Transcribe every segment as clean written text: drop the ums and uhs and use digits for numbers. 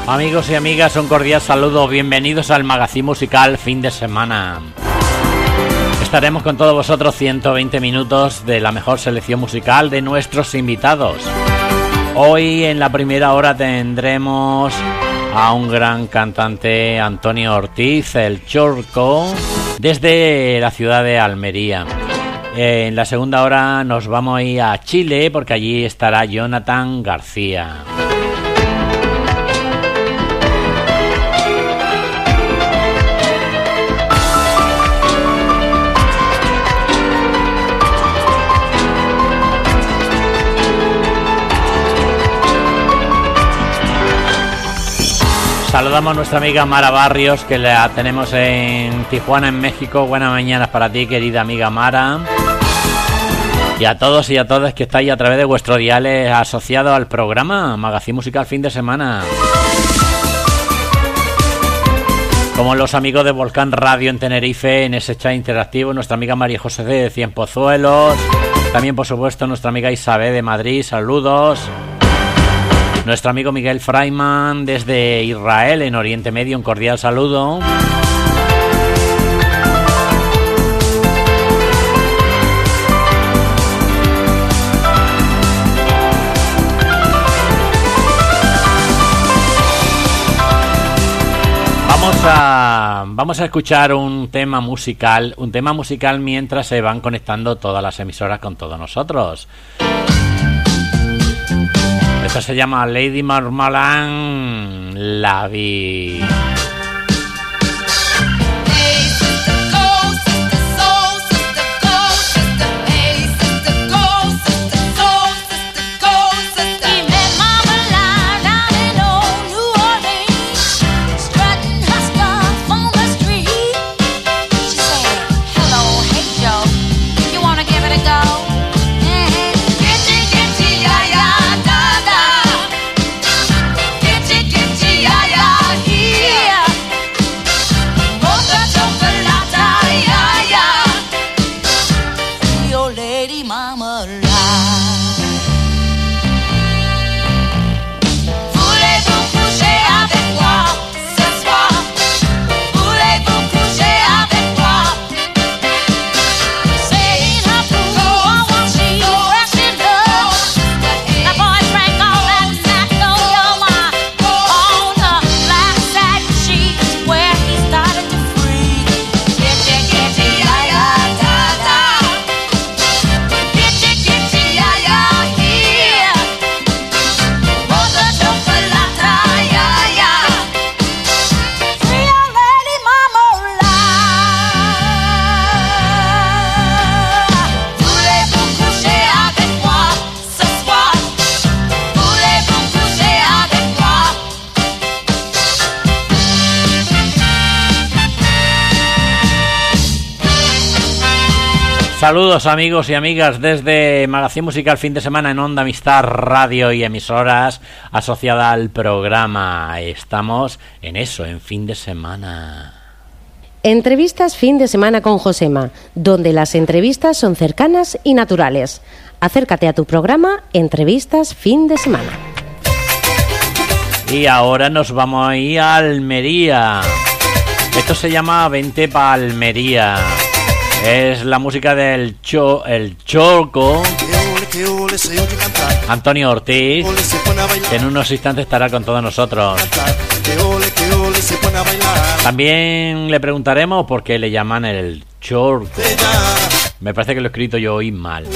Amigos y amigas, un cordial saludo, bienvenidos al Magazín Musical Fin de Semana. Estaremos con todos vosotros 120 minutos de la mejor selección musical de nuestros invitados. Hoy en la primera hora tendremos a un gran cantante, Antonio Ortiz, el Chorco, desde la ciudad de Almería. En la segunda hora nos vamos a ir a Chile porque allí estará Jonathan García. Saludamos a nuestra amiga Mara Barrios, que la tenemos en Tijuana, en México. Buenas mañanas para ti, querida amiga Mara. Y a todos y a todas que estáis a través de vuestro dial asociado al programa Magazín Musical Fin de Semana. Como los amigos de Volcán Radio en Tenerife, en ese chat interactivo, nuestra amiga María José de Cienpozuelos. También, por supuesto, nuestra amiga Isabel de Madrid, saludos. Nuestro amigo Miguel Freiman desde Israel, en Oriente Medio, un cordial saludo. Vamos a escuchar un tema musical mientras se van conectando todas las emisoras con todos nosotros. Esto se llama Lady Marmalade, La Vi. Saludos amigos y amigas desde Magazín Musical Fin de Semana en Onda Amistad Radio y emisoras asociadas al programa. Estamos en eso, en fin de semana. Entrevistas Fin de Semana con Josema, donde las entrevistas son cercanas y naturales. Acércate a tu programa Entrevistas Fin de Semana. Y ahora nos vamos a ir a Almería. Esto se llama Vente pa' Almería. Es la música del el Chorco, Antonio Ortiz, que en unos instantes estará con todos nosotros. También le preguntaremos por qué le llaman el Chorco. Me parece que lo he escrito yo hoy mal.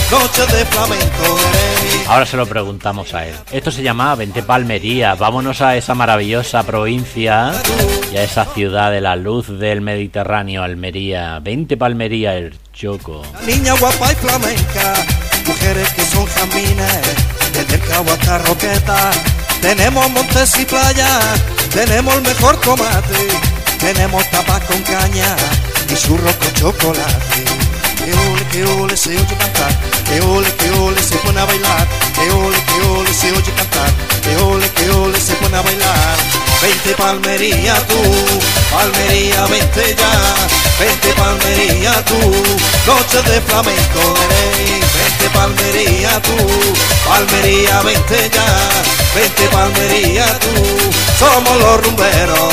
Ahora se lo preguntamos a él. Esto se llama Vente pa' Almería. Vámonos a esa maravillosa provincia y a esa ciudad de la luz del Mediterráneo, Almería. Vente pa' Almería, el Choco. Niña guapa y flamenca, mujeres que son jaminas, desde el Cabo hasta Roqueta. Tenemos montes y playas, tenemos el mejor tomate, tenemos tapas con caña y churros con chocolate. Que ole, se oye cantar, que ole, se pone a bailar, que ole, se oye cantar, que ole, se pone a bailar. Vente pa' Almería tú, Almería vente ya, vente pa' Almería tú, noche de flamenco, vente pa' Almería tú, Almería, vente ya, vente pa' Almería tú, somos los rumberos.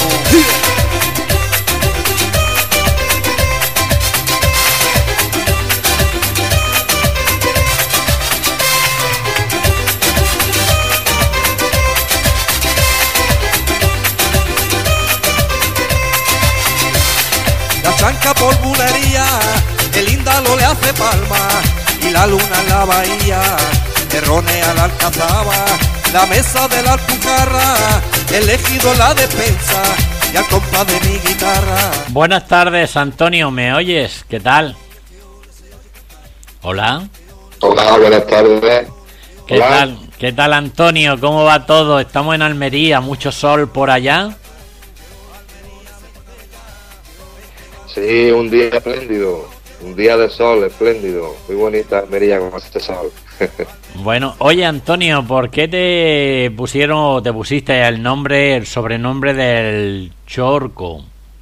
La chanca por bulería, el índalo le hace palma, y la luna en la bahía, erronea la alcazaba, la mesa de la Alpujarra, el ejido en la despensa, y al compás de mi guitarra. Buenas tardes, Antonio, ¿me oyes? ¿Qué tal? Hola. Hola, buenas tardes. ¿Qué tal? ¿Qué tal, Antonio? ¿Cómo va todo? Estamos en Almería, mucho sol por allá. Sí, un día espléndido, un día de sol espléndido, muy bonita Almería con este sol. Bueno, oye, Antonio, ¿por qué te pusiste el sobrenombre del Chorco?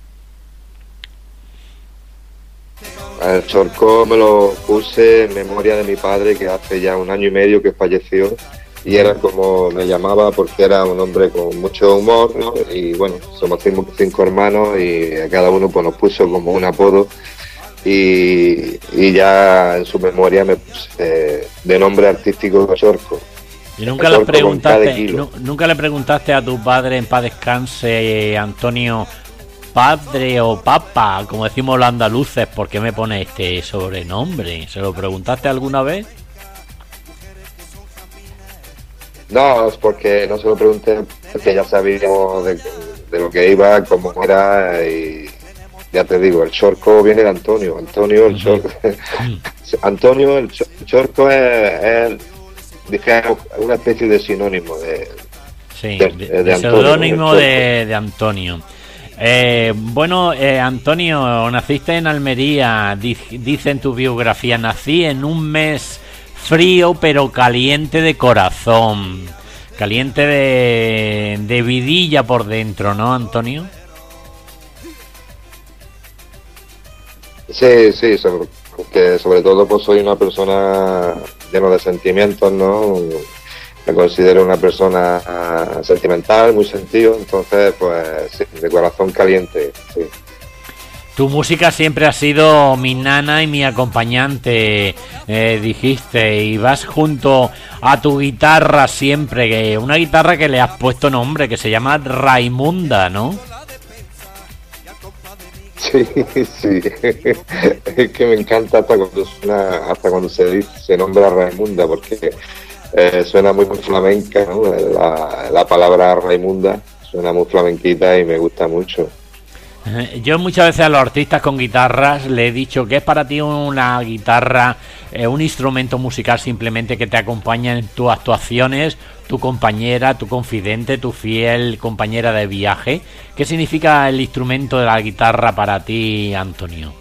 El Chorco me lo puse en memoria de mi padre, que hace ya 1 año y medio que falleció, y era como me llamaba porque era un hombre con mucho humor, ¿no? Y bueno, somos 5 hermanos y a cada uno pues nos puso como un apodo, y ya en su memoria me puse de nombre artístico Chorco. ¿Y nunca le preguntaste a tu padre, en paz descanse, Antonio, padre o papa, como decimos los andaluces, por qué me pone este sobrenombre? ¿Se lo preguntaste alguna vez? No, es porque no se lo pregunté, porque ya sabíamos de lo que iba, cómo era, y ya te digo, el Chorco viene de Antonio, el Chorco. Antonio, el Chorco es digamos, una especie de sinónimo de seudónimo de Antonio. Bueno, Antonio, naciste en Almería, dice en tu biografía, nací en un mes frío pero caliente de corazón, caliente de vidilla por dentro, ¿no, Antonio? Sí, porque sobre todo pues soy una persona llena de sentimientos, ¿no? Me considero una persona sentimental, muy sentido, entonces pues sí, de corazón caliente, sí. Tu música siempre ha sido mi nana y mi acompañante, dijiste, y vas junto a tu guitarra siempre, una guitarra que le has puesto nombre, que se llama Raimunda, ¿no? Sí, es que me encanta hasta cuando se nombra Raimunda, porque suena muy flamenca, ¿no? La palabra Raimunda suena muy flamenquita y me gusta mucho. Yo muchas veces a los artistas con guitarras le he dicho que es para ti una guitarra, un instrumento musical simplemente que te acompaña en tus actuaciones, tu compañera, tu confidente, tu fiel compañera de viaje. ¿Qué significa el instrumento de la guitarra para ti, Antonio?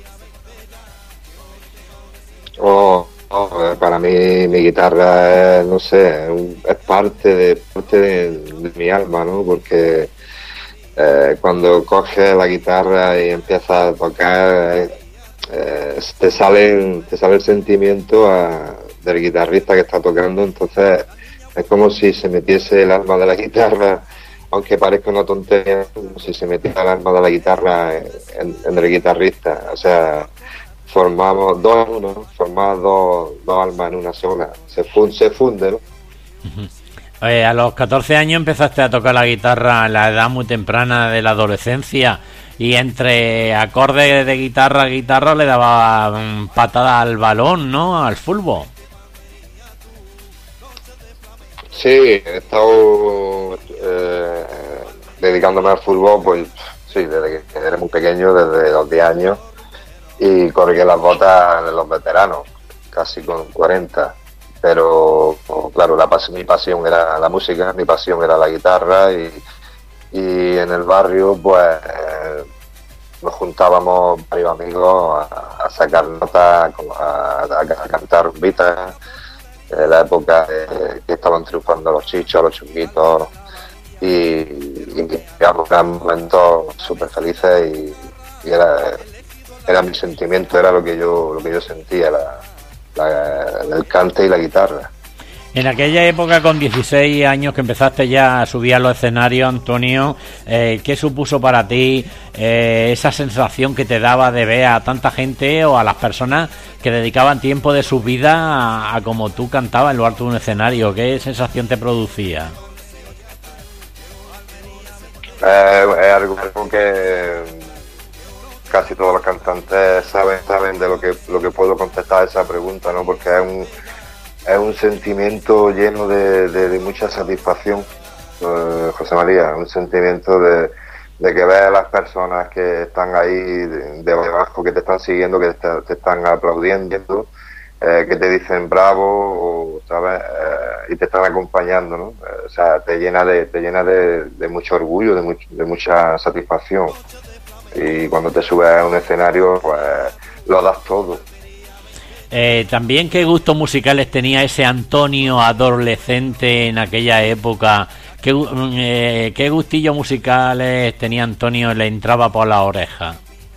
Para mí mi guitarra es, no sé, es parte de mi alma, ¿no? Porque cuando coges la guitarra y empiezas a tocar, te sale el sentimiento del guitarrista que está tocando, entonces es como si se metiese el alma de la guitarra, aunque parezca una tontería, como si se metiera el alma de la guitarra en el guitarrista, o sea, formamos dos almas en una sola, se funde, ¿no? Uh-huh. A los 14 años empezaste a tocar la guitarra a la edad muy temprana de la adolescencia, y entre acordes de guitarra a guitarra le daba patada al balón, ¿no? Al fútbol. Sí, he estado dedicándome al fútbol, pues sí, desde que era muy pequeño, desde los 10 años, y colgué las botas de los veteranos, casi con 40. Pero claro, mi pasión era la música, mi pasión era la guitarra, y en el barrio pues nos juntábamos varios amigos a sacar notas, a cantar rumbitas, en la época que estaban triunfando los chichos, los chunguitos, y digamos, eran momentos súper felices, y era mi sentimiento, era lo que yo sentía, el cante y la guitarra. En aquella época, con 16 años que empezaste ya a subir a los escenarios, Antonio, ¿qué supuso para ti esa sensación que te daba de ver a tanta gente o a las personas que dedicaban tiempo de su vida a como tú cantabas en lo alto de un escenario? ¿Qué sensación te producía? Es algo que casi todos los cantantes saben de lo que puedo contestar a esa pregunta, ¿no? Porque es un sentimiento lleno de mucha satisfacción, José María, un sentimiento de que ves a las personas que están ahí de debajo, que te están siguiendo, que te están aplaudiendo, que te dicen bravo, ¿sabes? Y te están acompañando, ¿no? O sea, te llena de mucho orgullo, de mucha satisfacción. Y cuando te subes a un escenario, pues lo das todo. También, ¿qué gustos musicales tenía ese Antonio adolescente en aquella época? ¿Qué gustillos musicales tenía Antonio? Le entraba por la oreja.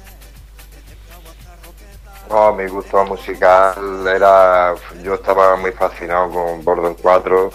No, mi gusto musical era... Yo estaba muy fascinado con Bordon 4,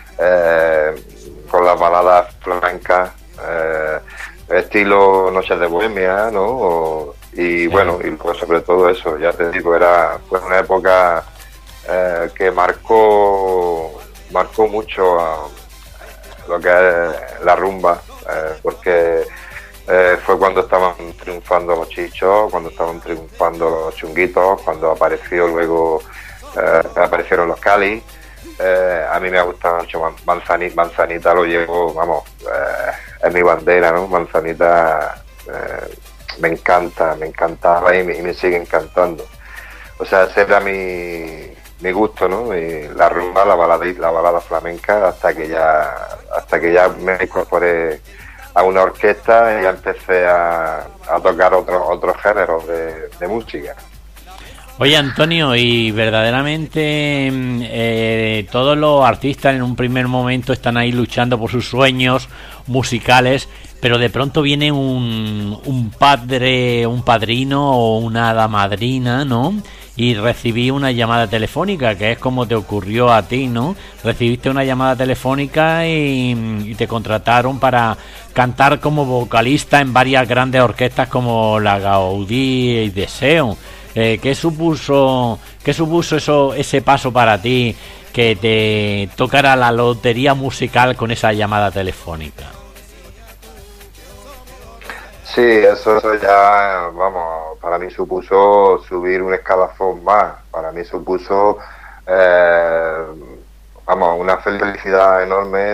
con las baladas flamencas, estilo Noches de Bohemia, ¿no? Y bueno, y pues sobre todo eso, ya te digo, fue una época que marcó mucho lo que es la rumba, porque fue cuando estaban triunfando los chichos, cuando estaban triunfando los chunguitos, cuando aparecieron los Cali. A mí me gusta mucho Manzanita, lo llevo, vamos, es mi bandera, ¿no? Manzanita me encantaba y me sigue encantando. O sea, ese era mi gusto, ¿no? Y la rumba, la balada flamenca, hasta que ya me incorporé a una orquesta y ya empecé a tocar otros géneros de música. Oye, Antonio, y verdaderamente todos los artistas en un primer momento están ahí luchando por sus sueños musicales, pero de pronto viene un padrino o una hada madrina, ¿no? Y recibí una llamada telefónica, que es como te ocurrió a ti, ¿no? Recibiste una llamada telefónica y te contrataron para cantar como vocalista en varias grandes orquestas como la Gaudí y Deseo. ¿Qué supuso ese paso para ti, que te tocara la lotería musical con esa llamada telefónica? Sí, eso ya, vamos, para mí supuso subir un escalafón más. Para mí supuso, una felicidad enorme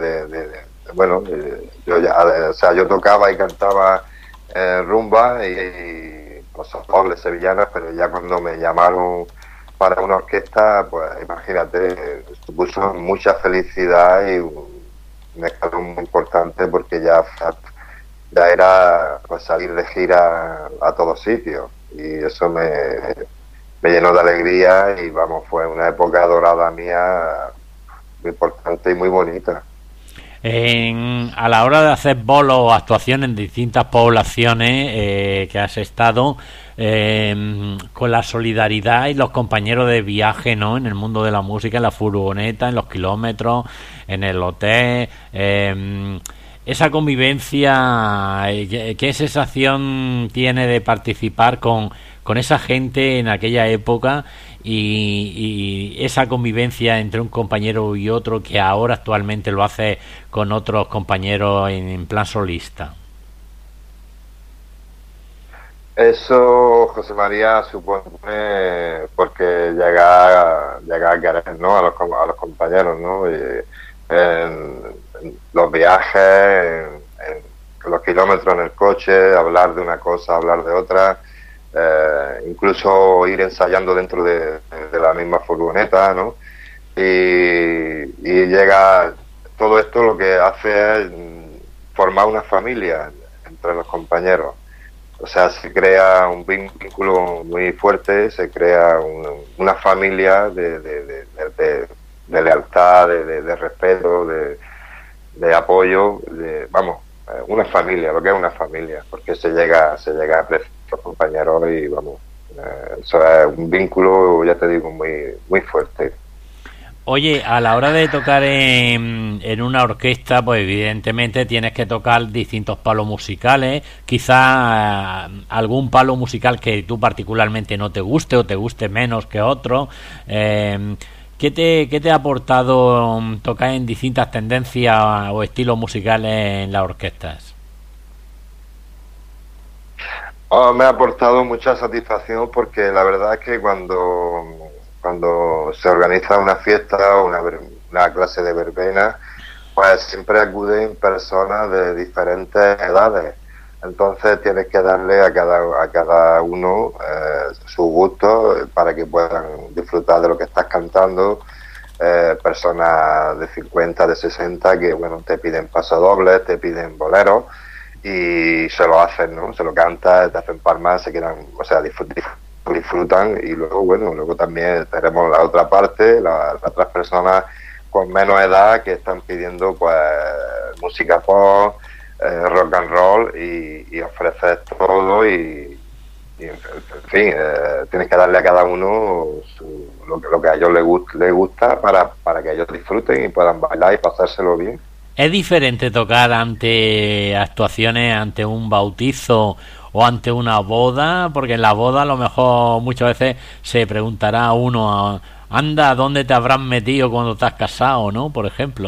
yo tocaba y cantaba rumba y los dobles sevillanas, pero ya cuando me llamaron para una orquesta, pues imagínate, supuso mucha felicidad y un escalón muy importante, porque ya era pues salir de gira a todos sitios, y eso me llenó de alegría y vamos, fue una época dorada mía muy importante y muy bonita. A la hora de hacer bolos o actuaciones en distintas poblaciones que has estado, con la solidaridad y los compañeros de viaje, ¿no? En el mundo de la música, en la furgoneta, en los kilómetros, en el hotel, esa convivencia, ¿qué sensación tiene de participar con esa gente en aquella época y esa convivencia entre un compañero y otro, que ahora actualmente lo hace con otros compañeros en plan solista? Eso, José María, supone, porque llega a querer, ¿no? a los compañeros, ¿no? En los viajes, en los kilómetros en el coche, hablar de una cosa, hablar de otra, incluso ir ensayando dentro de la misma furgoneta, ¿no? Y llega todo esto, lo que hace es formar una familia entre los compañeros. O sea, se crea un vínculo muy fuerte, se crea una familia de lealtad, de respeto, de apoyo, una familia, lo que es una familia, porque se llega a apreciar a los compañeros y eso es un vínculo, ya te digo, muy, muy fuerte. Oye, a la hora de tocar en una orquesta, pues evidentemente tienes que tocar distintos palos musicales, quizá algún palo musical que tú particularmente no te guste o te guste menos que otro. ¿Qué te ha aportado tocar en distintas tendencias o estilos musicales en las orquestas? Me ha aportado mucha satisfacción porque la verdad es que cuando se organiza una fiesta o una clase de verbena, pues siempre acuden personas de diferentes edades. Entonces tienes que darle a cada uno su gusto para que puedan disfrutar de lo que estás cantando. Personas de 50, de 60 que bueno te piden pasodobles, te piden boleros y se lo hacen, ¿no? Se lo cantas, te hacen palmas, se quedan, o sea, disfrutan. Y luego también tenemos la otra parte, las otras personas con menos edad que están pidiendo pues música pop, rock and roll y ofreces todo y en fin, tienes que darle a cada uno lo que a ellos les gusta para que ellos disfruten y puedan bailar y pasárselo bien. ¿Es diferente tocar ante actuaciones, ante un bautizo o ante una boda? Porque en la boda a lo mejor muchas veces se preguntará a uno, anda, ¿dónde te habrás metido cuando te has casado, no? Por ejemplo.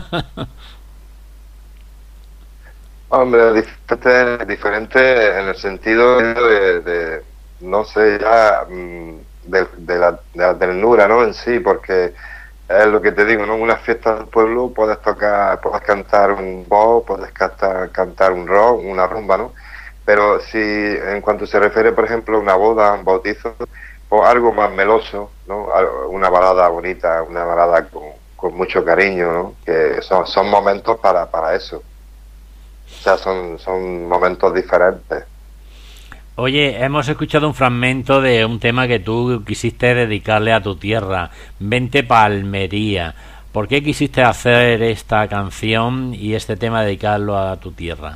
Hombre, diferente en el sentido de no sé, ya de la ternura, ¿no? En sí, porque es lo que te digo, ¿no? Una fiesta del pueblo puedes cantar un pop, puedes cantar un rock, una rumba, ¿no? Pero si en cuanto se refiere, por ejemplo, a una boda, un bautizo, pues algo más meloso, ¿no? Una balada bonita, una balada con mucho cariño, ¿no? Que son momentos para eso. O sea, son momentos diferentes. Oye, hemos escuchado un fragmento de un tema que tú quisiste dedicarle a tu tierra, Vente pa' Almería. ¿Por qué quisiste hacer esta canción y este tema dedicarlo a tu tierra?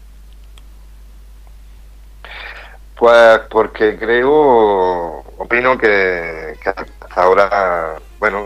Pues porque opino que hasta ahora, bueno,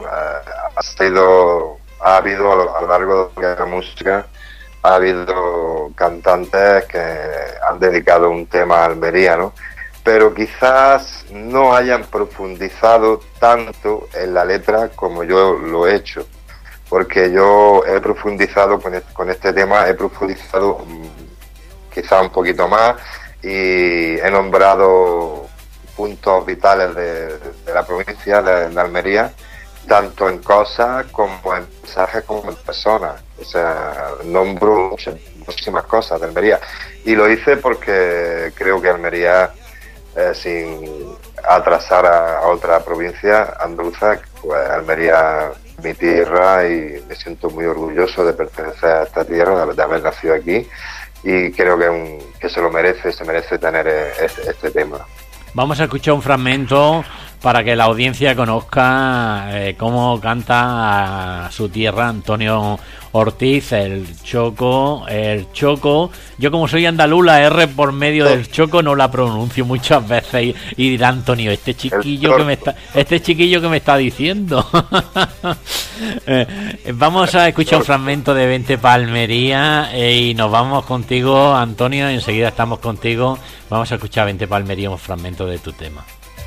ha habido a lo largo de la música, ha habido cantantes que han dedicado un tema a Almería, ¿no? Pero quizás no hayan profundizado tanto en la letra como yo lo he hecho, porque yo he profundizado con este tema, he profundizado quizás un poquito más y he nombrado puntos vitales de la provincia de Almería, tanto en cosas como en mensajes como en personas. O sea, nombro muchísimas cosas de Almería y lo hice porque creo que Almería, sin atrasar a otra provincia andaluza, pues Almería es mi tierra y me siento muy orgulloso de pertenecer a esta tierra, de haber nacido aquí, y creo que se merece tener este tema. Vamos a escuchar un fragmento para que la audiencia conozca cómo canta a su tierra Antonio Ortiz, el Choco. Yo como soy andaluz, la R por medio del Choco no la pronuncio muchas veces y dirá Antonio, este chiquillo que me está diciendo. Vamos a escuchar un fragmento de Vente pa' Almería y nos vamos contigo, Antonio, enseguida estamos contigo. Vamos a escuchar Vente pa' Almería, un fragmento de tu tema.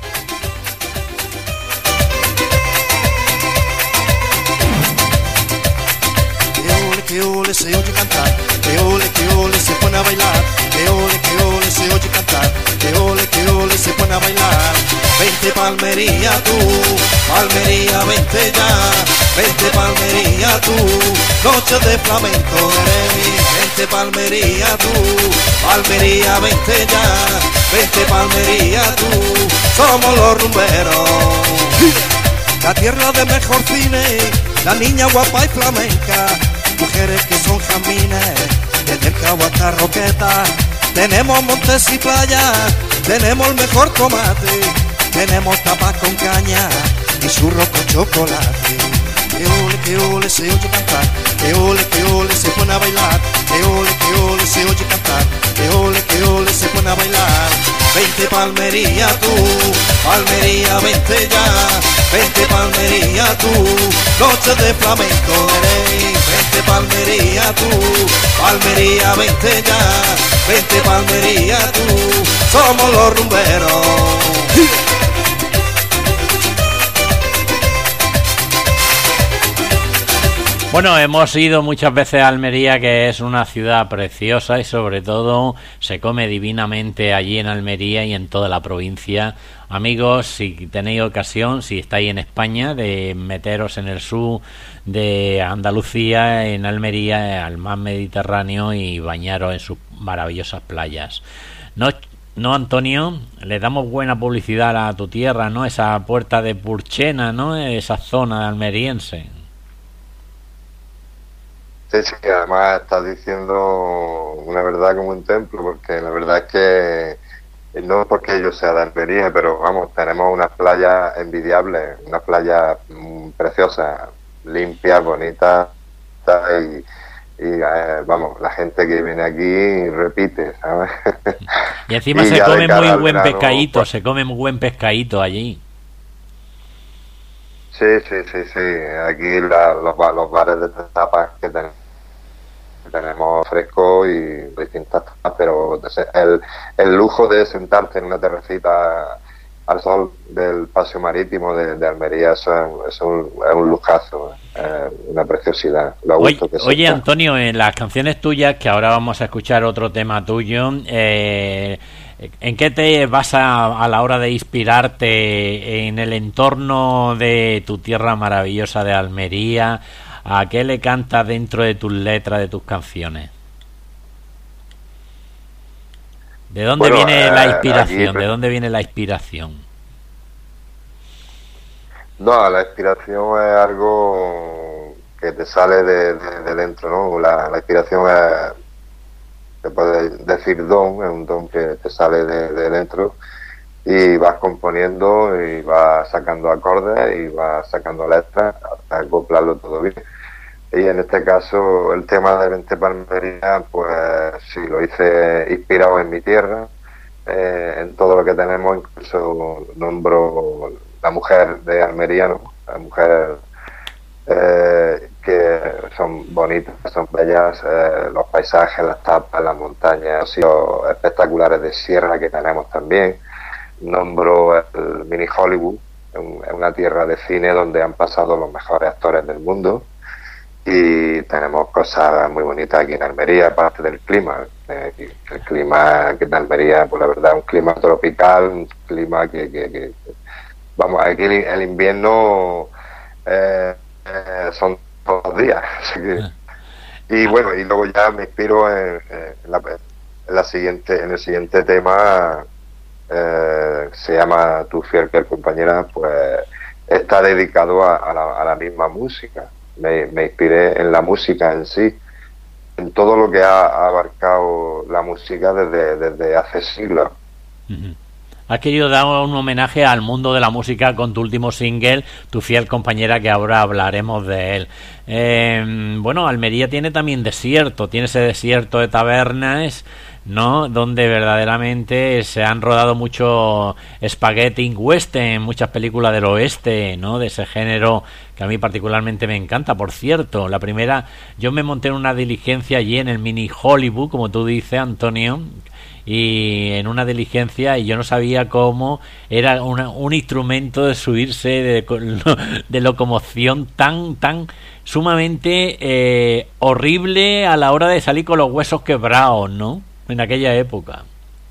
Que ole se oye cantar, que ole se pone a bailar, que ole se oye cantar, que ole se pone a bailar. Vente pa' Almería tú, Almería vente ya, vente pa' Almería tú, noche de flamenco vente pa' Almería tú, Almería vente ya, vente pa' Almería tú, somos los rumberos. La tierra de mejor cine, la niña guapa y flamenca, mujeres que son jamines, desde el Cabo hasta Roqueta. Tenemos montes y playas, tenemos el mejor tomate, tenemos tapas con caña y churros con chocolate. Que ole se oye cantar, que ole se pone a bailar, que ole se oye cantar, que ole se pone a bailar. Vente pa' Almería tú, Almería vente ya, vente pa' Almería tú, noche de flamenco, vente Palmería tú, Palmería vente ya, vente Palmería tú, somos los rumberos. Bueno, hemos ido muchas veces a Almería, que es una ciudad preciosa y sobre todo se come divinamente allí en Almería y en toda la provincia. Amigos, si tenéis ocasión, si estáis en España, de meteros en el sur de Andalucía, en Almería, al mar Mediterráneo, y bañaros en sus maravillosas playas. No, Antonio, le damos buena publicidad a tu tierra, ¿no? Esa puerta de Purchena, ¿no? Esa zona almeriense. Sí, sí, además estás diciendo una verdad como un templo, porque la verdad es que no es porque yo sea de Almería, pero vamos, tenemos unas playas envidiables, unas playas preciosas, limpias, bonitas, vamos, la gente que viene aquí repite, ¿sabes? Y encima se come muy buen pescadito, se come muy buen pescadito allí. Sí. Aquí los bares de tapas que tenemos fresco y distintas tapas, pero el lujo de sentarte en una terracita al sol del paseo marítimo de Almería, eso es un lujazo, una preciosidad. Oye, Antonio, en las canciones tuyas, que ahora vamos a escuchar otro tema tuyo, ¿en qué te vas a la hora de inspirarte en el entorno de tu tierra maravillosa de Almería? ¿A qué le cantas dentro de tus letras, de tus canciones? ¿De dónde viene la inspiración? ¿De dónde viene la inspiración? No, la inspiración es algo que te sale de dentro, ¿no? La inspiración es, se puede decir don, es un don que te sale de dentro y vas componiendo y vas sacando acordes y vas sacando letras hasta acoplarlo todo bien. Y en este caso el tema de Vente Palmería, pues sí, lo hice inspirado en mi tierra, en todo lo que tenemos, incluso nombro la mujer de Almería, ¿no? La mujer que son bonitas, son bellas, los paisajes, las tapas, las montañas, los sitios espectaculares de sierra que tenemos también. Nombro el mini Hollywood, es una tierra de cine donde han pasado los mejores actores del mundo, y tenemos cosas muy bonitas aquí en Almería, aparte del clima. El clima aquí en Almería, pues la verdad, es un clima tropical, un clima que vamos, aquí el invierno son todos los días. Así que, y bueno, y luego ya me inspiro en el siguiente tema, se llama Tu fiel compañera, pues está dedicado a la misma música. Me inspiré en la música en sí, en todo lo que ha abarcado la música desde hace siglos. Has querido dar un homenaje al mundo de la música con tu último single, Tu fiel compañera, que ahora hablaremos de él. Bueno, Almería tiene también desierto, tiene ese desierto de tabernas, ¿no? Donde verdaderamente se han rodado mucho spaghetti western, muchas películas del oeste, ¿no? De ese género que a mí particularmente me encanta. Por cierto, la primera, yo me monté en una diligencia allí en el mini Hollywood, como tú dices, Antonio, y en una diligencia, y yo no sabía cómo era un instrumento de subirse de locomoción tan sumamente horrible a la hora de salir con los huesos quebrados, ¿no? En aquella época.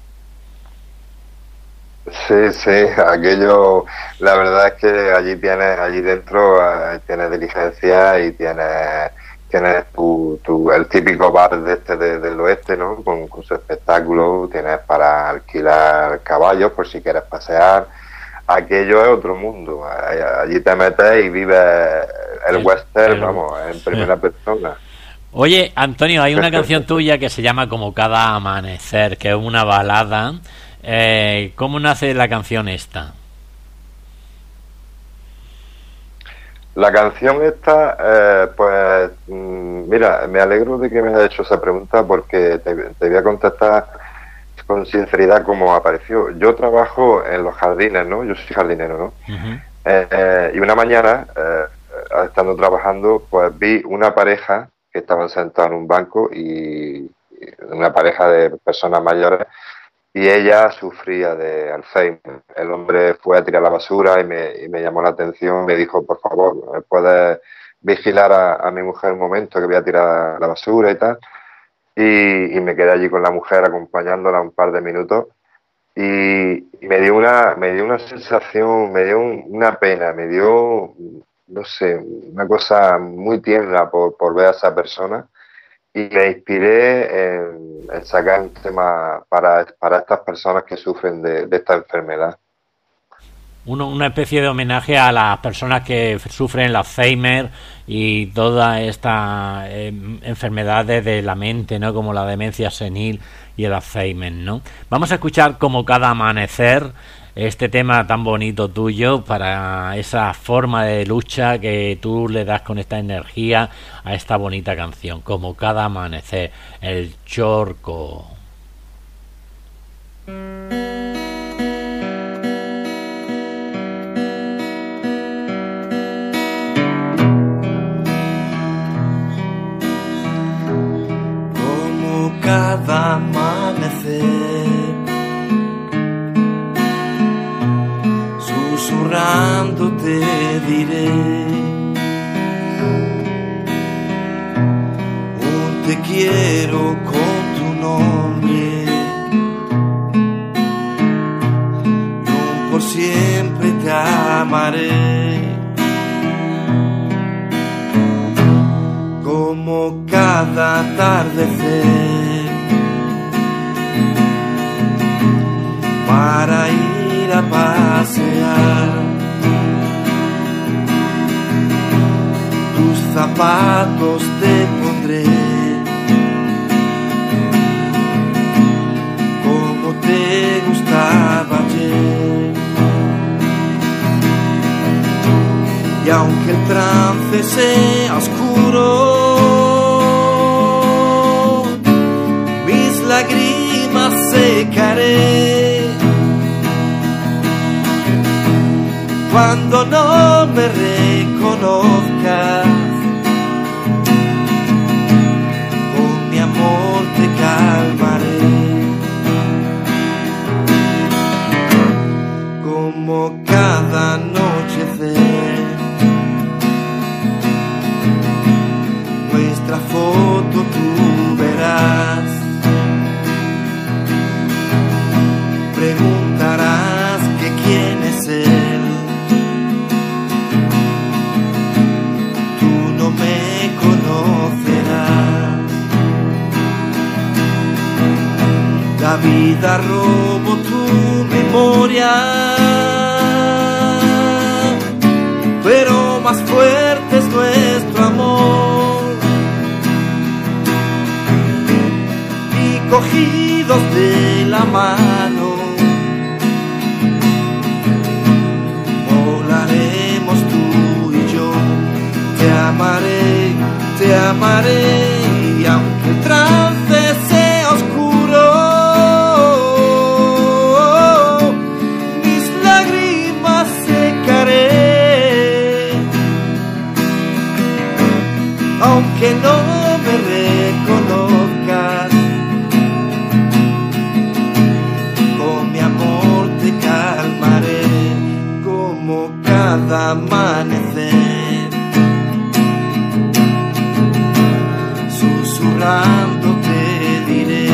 Sí, aquello, la verdad es que allí dentro tienes diligencia y tienes el típico bar del oeste, ¿no? Con su espectáculo, tienes para alquilar caballos por si quieres pasear. Aquello es otro mundo. Allí te metes y vives el western, vamos, en primera persona. Oye, Antonio, hay una canción tuya que se llama Como cada amanecer, que es una balada. ¿Cómo nace la canción esta? La canción esta, pues, mira, me alegro de que me hayas hecho esa pregunta, porque te voy a contestar con sinceridad cómo apareció. Yo trabajo en los jardines, ¿no? Yo soy jardinero, ¿no? Y una mañana estando trabajando, pues vi una pareja que estaban sentados en un banco y una pareja de personas mayores, y ella sufría de Alzheimer. El hombre fue a tirar la basura y me llamó la atención, me dijo, por favor, ¿me puedes vigilar a mi mujer un momento que voy a tirar la basura y tal? Y me quedé allí con la mujer acompañándola un par de minutos y me dio una sensación, me dio una pena, me dio, no sé, una cosa muy tierna por ver a esa persona, y me inspiré en sacar un tema para estas personas que sufren de esta enfermedad. Una especie de homenaje a las personas que sufren el Alzheimer y toda esta enfermedades de la mente, ¿no? Como la demencia senil y el Alzheimer, ¿no? Vamos a escuchar Como cada amanecer, este tema tan bonito tuyo, para esa forma de lucha que tú le das con esta energía a esta bonita canción, Como cada amanecer, el Chorco. Cada amanecer, susurrando te diré un te quiero con tu nombre y un por siempre te amaré. Como cada atardecer, para ir a pasear, tus zapatos te pondré, como te gustaba ayer. Y aunque el trance sea oscuro, mis lágrimas secaré. Cuando no me reconozcas, con mi amor te calmaré. Como cada anochecer, nuestra foto tú verás. Preguntarás que quién es él. Tú no me conocerás. La vida robó tu memoria, pero más fuerte es nuestro amor. Y cogidos de la mano, volaremos tú y yo. Te amaré, y aunque el trance sea oscuro, mis lágrimas secaré. Aunque no me reconozcas, con mi amor te calmaré. Como cada amanecer, susurrando te diré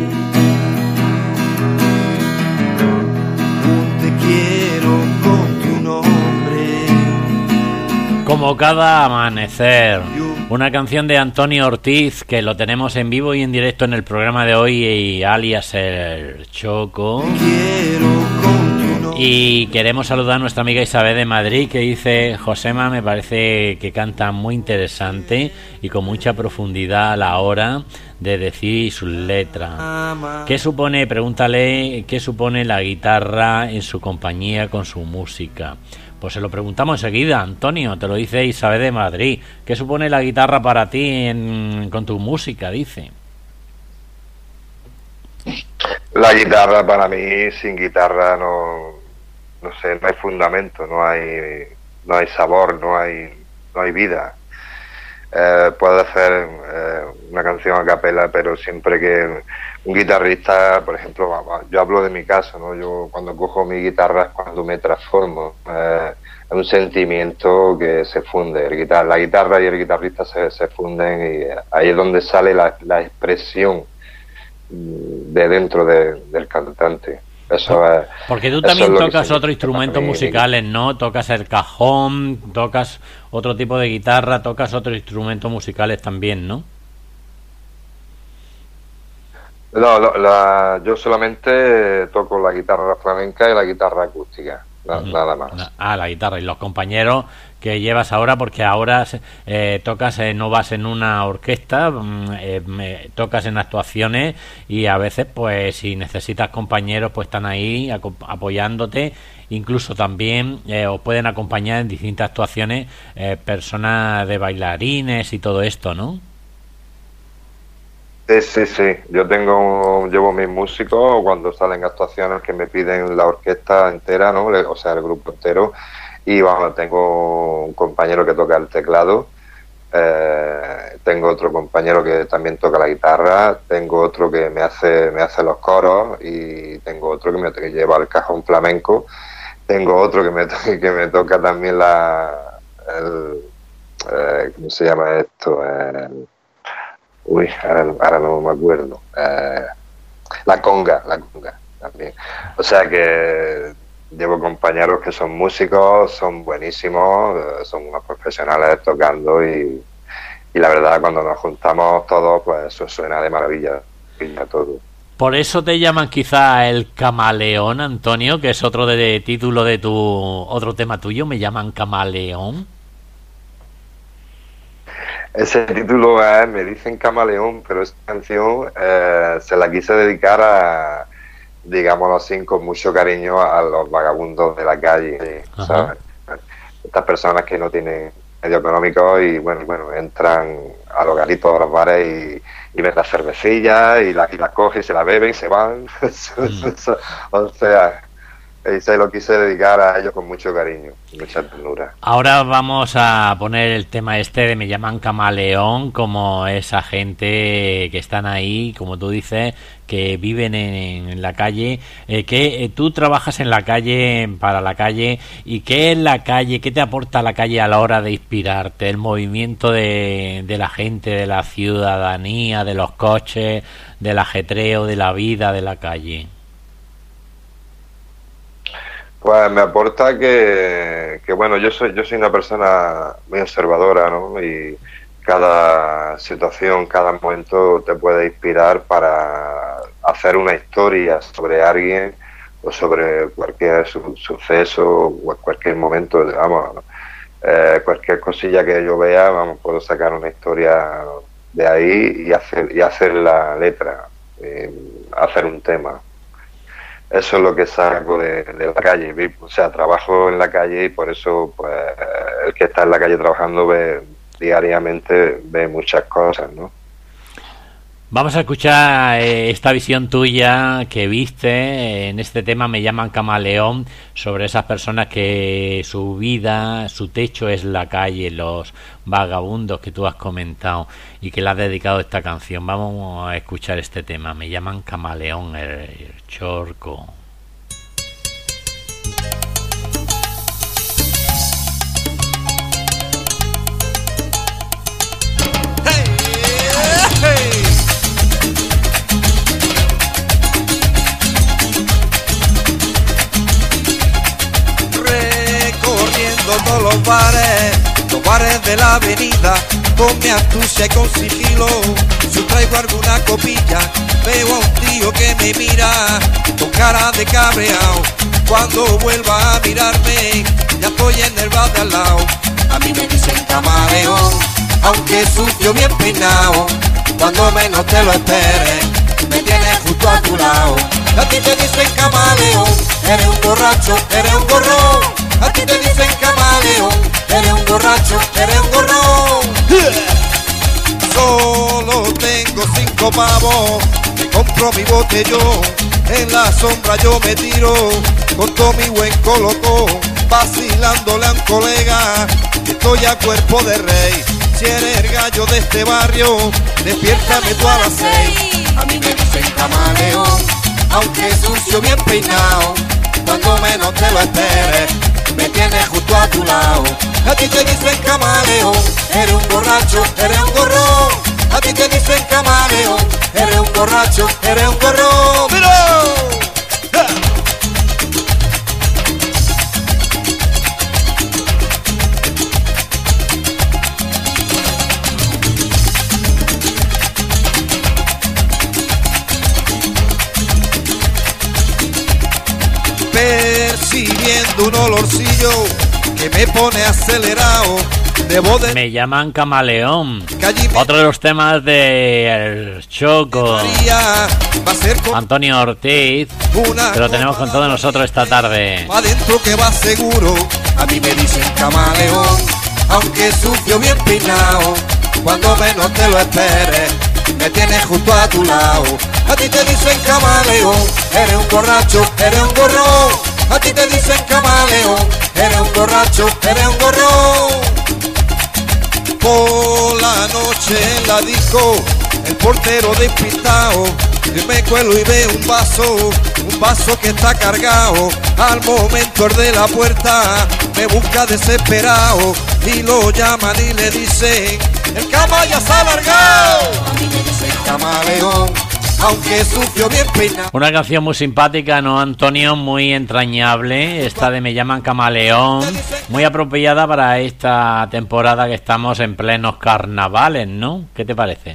un te quiero con tu nombre. Como cada amanecer, una canción de Antonio Ortiz que lo tenemos en vivo y en directo en el programa de hoy, y alias el Choco. Y queremos saludar a nuestra amiga Isabel de Madrid, que dice: Josema, me parece que canta muy interesante y con mucha profundidad a la hora de decir sus letras. ¿Qué supone, pregúntale, qué supone la guitarra en su compañía con su música? Pues se lo preguntamos enseguida, Antonio, te lo dice Isabel de Madrid. ¿Qué supone la guitarra para ti con tu música? Dice. La guitarra para mí, sin guitarra no sé, no hay fundamento, no hay sabor, no hay no hay vida. Puedo hacer una canción a capela, pero siempre que un guitarrista, por ejemplo, yo hablo de mi caso, ¿no? Yo cuando cojo mi guitarra es cuando me transformo. Es un sentimiento que se funde. La guitarra y el guitarrista se funden, y ahí es donde sale la expresión de dentro del cantante. Eso es. Porque tú también tocas otros instrumentos musicales, ¿no? Tocas el cajón, tocas otro tipo de guitarra, tocas otros instrumentos musicales también, ¿no? No, yo solamente toco la guitarra flamenca y la guitarra acústica, nada más. La guitarra. Y los compañeros que llevas ahora, porque ahora tocas, no vas en una orquesta, tocas en actuaciones, y a veces, pues, si necesitas compañeros, pues están ahí apoyándote. Incluso también os pueden acompañar en distintas actuaciones personas de bailarines y todo esto, ¿no? Sí. Yo llevo mis músicos cuando salen actuaciones que me piden la orquesta entera, ¿no? O sea, el grupo entero. Y vamos, tengo un compañero que toca el teclado, tengo otro compañero que también toca la guitarra, tengo otro que me hace los coros, y tengo otro que lleva el cajón flamenco, tengo otro que me toca también ¿cómo se llama esto? Ahora no me acuerdo. La conga también. O sea que llevo compañeros que son músicos, son buenísimos, son unos profesionales tocando, y la verdad, cuando nos juntamos todos, pues eso suena de maravilla todo. Por eso te llaman quizá el Camaleón, Antonio, que es otro título de otro tema tuyo. Me llaman Camaleón. Ese título me dicen Camaleón, pero esta canción se la quise dedicar a, digámoslo así, con mucho cariño a los vagabundos de la calle, ¿sabes? Estas personas que no tienen medio económico y bueno, entran a los garitos, a los bares y ven las cervecillas y las cogen y se la beben y se van. O sea, se lo quise dedicar a ellos con mucho cariño, mucha ternura. Ahora vamos a poner el tema de Me llaman Camaleón, como esa gente que están ahí, como tú dices, que viven en la calle, que tú trabajas en la calle, para la calle, y ¿qué es la calle? ¿Qué te aporta la calle a la hora de inspirarte? El movimiento de la gente, de la ciudadanía, de los coches, del ajetreo, de la vida de la calle. Pues me aporta que bueno, yo soy una persona muy observadora, ¿no? Y cada situación, cada momento te puede inspirar para hacer una historia sobre alguien o sobre cualquier suceso o cualquier momento, vamos, cualquier cosilla que yo vea, vamos, puedo sacar una historia de ahí y hacer la letra, hacer un tema. Eso es lo que saco de la calle. O sea, trabajo en la calle, y por eso, pues, el que está en la calle trabajando diariamente ve muchas cosas, ¿no? Vamos a escuchar esta visión tuya que viste en este tema Me llaman Camaleón, sobre esas personas que su vida, su techo es la calle, los vagabundos que tú has comentado, y que le has dedicado esta canción. Vamos a escuchar este tema, Me llaman Camaleón, el Chorco. Todos los bares de la avenida, con mi astucia y con sigilo, si traigo alguna copilla, veo a un tío que me mira con cara de cabreao. Cuando vuelva a mirarme, ya estoy en el bar de al lado. A mí me dicen camaleón, aunque sucio bien peinado, cuando menos te lo esperes, me tienes justo a tu lado. A ti te dicen camaleón, eres un borracho, eres un gorrón. A ti te dicen camaleón, eres un borracho, eres un gorrón. Solo tengo 5 pavos, me compro mi botellón, en la sombra yo me tiro, con todo mi buen colocón, vacilándole a un colega, que estoy a cuerpo de rey. Si eres el gallo de este barrio, despiértame tú a las 6. A mí me dicen camaleón, aunque sucio bien peinado. Cuando menos te lo esperes, me tienes justo a tu lado. A ti te dicen camaleón, eres un borracho, eres un gorrón. A ti te dicen camaleón, eres un borracho, eres un gorrón. ¡Mira! Percibiendo un olorcillo que me pone acelerado. Me llaman camaleón. Otro de los temas de El Choco, Antonio Ortiz, que lo tenemos con todos nosotros esta tarde. Adentro que va seguro. A mí me dicen camaleón, aunque sucio bien peinado. Cuando menos te lo esperes, me tienes justo a tu lado. A ti te dicen camaleón, eres un borracho, eres un gorrón. A ti te dicen camaleón, eres un borracho, eres un gorrón. Por la noche en la disco, el portero despistado, yo me cuelo y veo un vaso que está cargado. Al momento el de la puerta me busca desesperado y lo llaman y le dicen: el cama ya se ha alargado. A mí me dicen camaleón, aunque sucio bien peinado. Una canción muy simpática, ¿no, Antonio? Muy entrañable, esta de Me llaman camaleón, muy apropiada para esta temporada que estamos en plenos carnavales, ¿no? ¿Qué te parece?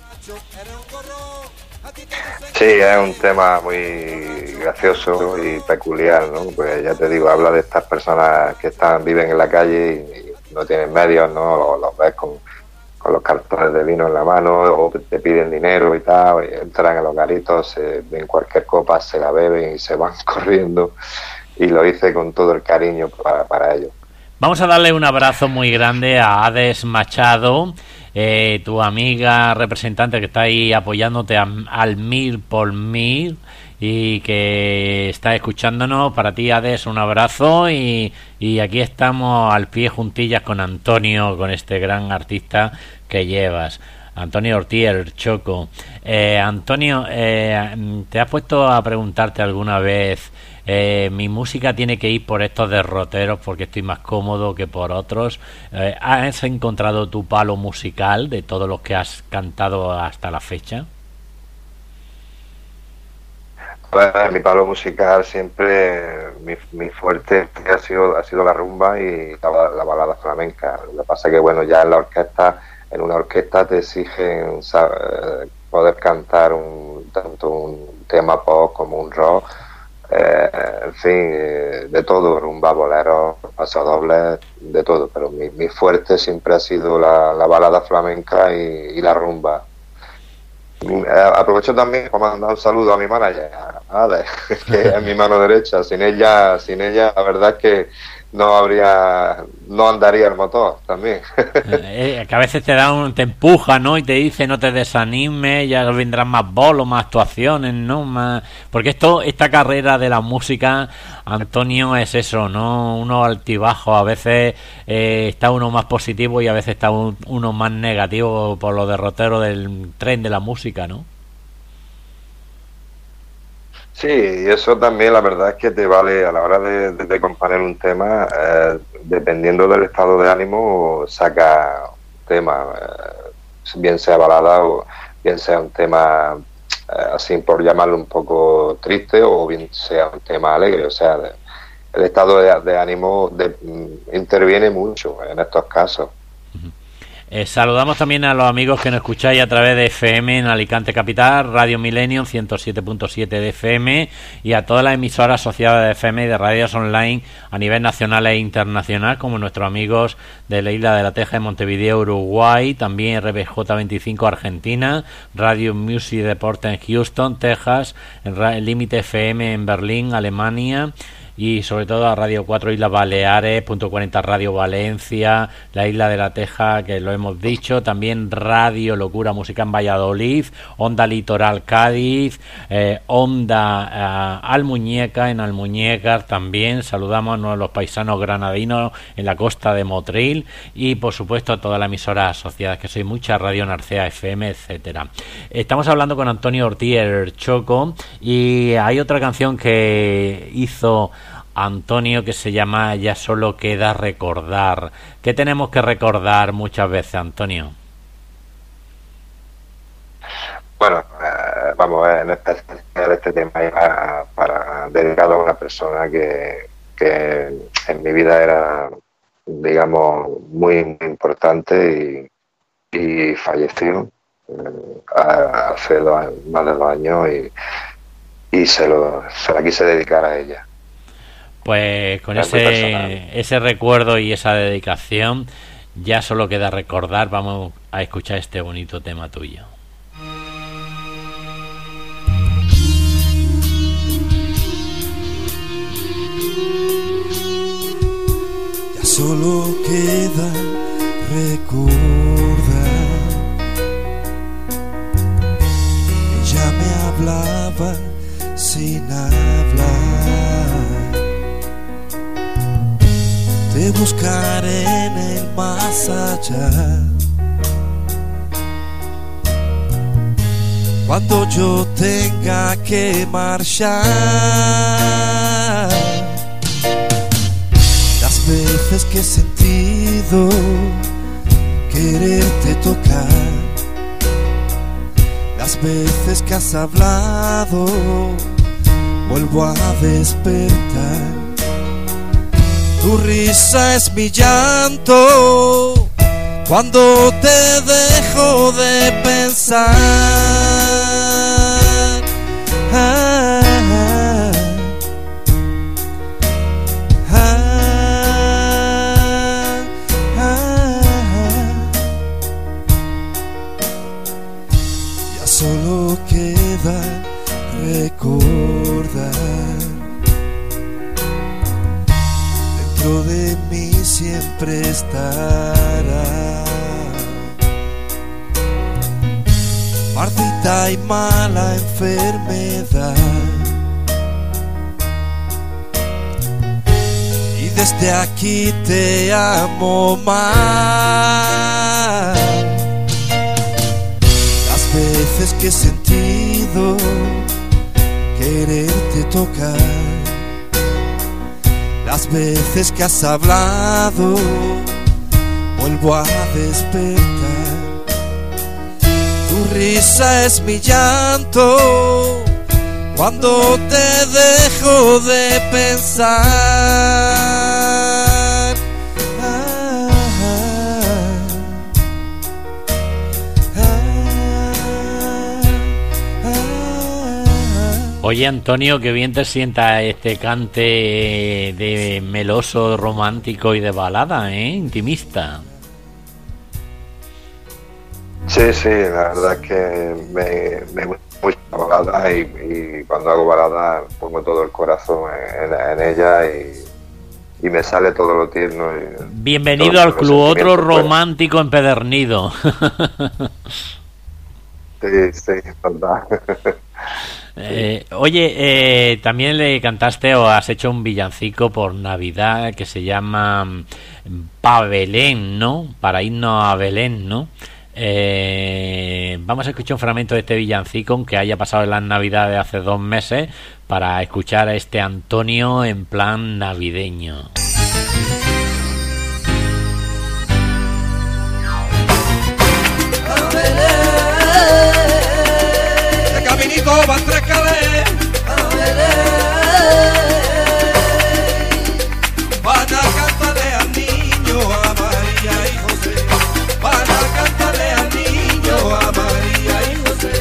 Sí, es un tema muy gracioso y peculiar, ¿no? Pues ya te digo, habla de estas personas que viven en la calle y no tienen medios, ¿no? Los ves con los cartones de vino en la mano, o te piden dinero y tal, y entran a los garitos, se ven cualquier copa, se la beben y se van corriendo, y lo hice con todo el cariño para ellos. Vamos a darle un abrazo muy grande a Ades Machado, tu amiga representante que está ahí apoyándote al 1000%, y que está escuchándonos. Para ti, Ades, un abrazo, y aquí estamos al pie juntillas con Antonio, con este gran artista que llevas, Antonio Ortiz, El Choco. Antonio, ¿te has puesto a preguntarte alguna vez, mi música tiene que ir por estos derroteros porque estoy más cómodo que por otros? ¿Has encontrado tu palo musical de todos los que has cantado hasta la fecha? Pues mi palo musical siempre, mi fuerte ha sido la rumba y la balada flamenca. Lo que pasa es que, bueno, ya en una orquesta te exigen poder cantar tanto un tema pop como un rock, en fin, de todo, rumba, bolero, pasodobles, de todo. Pero mi fuerte siempre ha sido la balada flamenca y la rumba. Aprovecho también para mandar un saludo a mi manager, Ade, que es mi mano derecha. Sin ella la verdad es que no andaría el motor también. Que a veces te empuja, ¿no? Y te dice: no te desanimes, ya vendrán más bolos, más actuaciones, ¿no? Porque esta carrera de la música, Antonio, es eso, ¿no? Uno altibajo, a veces está uno más positivo y a veces está uno más negativo por los derroteros del tren de la música, ¿no? Sí, y eso también la verdad es que te vale a la hora de componer un tema, dependiendo del estado de ánimo, saca un tema, bien sea balada o bien sea un tema así por llamarlo un poco triste, o bien sea un tema alegre. O sea, el estado de ánimo interviene mucho en estos casos. Saludamos también a los amigos que nos escucháis a través de FM en Alicante Capital, Radio Millennium 107.7 de FM, y a todas las emisoras asociadas de FM y de radios online a nivel nacional e internacional, como nuestros amigos de la Isla de la Teja, en Montevideo, Uruguay, también RBJ25 Argentina, Radio Music Deporte en Houston, Texas, en Límite FM en Berlín, Alemania, y sobre todo a Radio 4 Islas Baleares, .40 Radio Valencia, la Isla de la Teja, que lo hemos dicho, también Radio Locura Música en Valladolid, Onda Litoral Cádiz, Onda Almuñeca en Almuñécar también. Saludamos a los paisanos granadinos en la costa de Motril y por supuesto a todas las emisoras asociadas, que soy mucha, Radio Narcea FM, etcétera. Estamos hablando con Antonio Ortiz el Choco, y hay otra canción que hizo Antonio que se llama Ya solo queda recordar. ¿Qué tenemos que recordar muchas veces, Antonio? Bueno, vamos a ver, en este tema para dedicado a una persona que en mi vida era, digamos, muy importante y falleció hace más de 2 años y se la quise dedicar a ella. Pues con ese recuerdo y esa dedicación, ya solo queda recordar. Vamos a escuchar este bonito tema tuyo. Ya solo queda recordar. Ella me hablaba sin hablar. Te buscaré en el más allá. Cuando yo tenga que marchar, las veces que he sentido quererte tocar, las veces que has hablado, vuelvo a despertar. Tu risa es mi llanto cuando te dejo de pensar. Ya solo queda recordar. Dentro de mí siempre estará maldita y mala enfermedad, y desde aquí te amo más. Las veces que he sentido quererte tocar, las veces que has hablado, vuelvo a despertar. Tu risa es mi llanto cuando te dejo de pensar. Oye, Antonio, que bien te sienta este cante de meloso, romántico y de balada, intimista. Sí, la verdad es que me gusta mucho la balada y cuando hago balada pongo todo el corazón en ella y me sale todo lo tierno. Bienvenido al club, otro romántico empedernido. Sí, es verdad. Oye, también le cantaste o has hecho un villancico por Navidad que se llama Pa' Belén, ¿no? Para irnos a Belén, ¿no? Vamos a escuchar un fragmento de este villancico, aunque haya pasado en las Navidades hace 2 meses, para escuchar a este Antonio en plan navideño. De caminito van 3 calés, van a cantarle al niño, a María y José, van a cantarle al niño, a María y José.